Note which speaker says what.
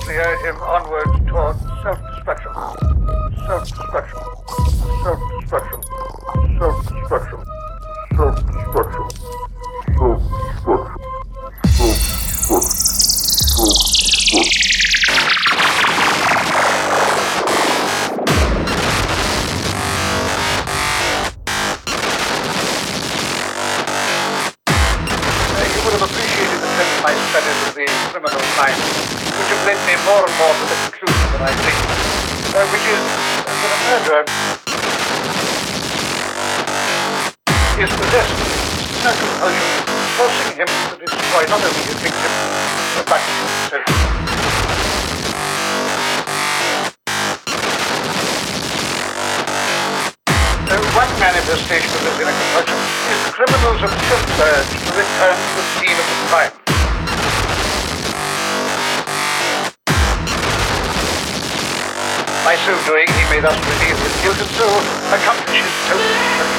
Speaker 1: constantly urge him onwards towards self-destruction. Self-destruction. Self-destruction. Self-destruction. Self-destruction. Self-destruction. You would have appreciated the sense my studies of the criminal mind, which have led me more and more to the conclusion that I think, which is that a murderer is possessed with no compulsion, forcing him to destroy not only his victim, but himself. One manifestation of this inner compulsion is the criminal's obsessed urge to return to the scene of the crime. By so doing, he may thus relieve his guilt and so accomplish his total destruction.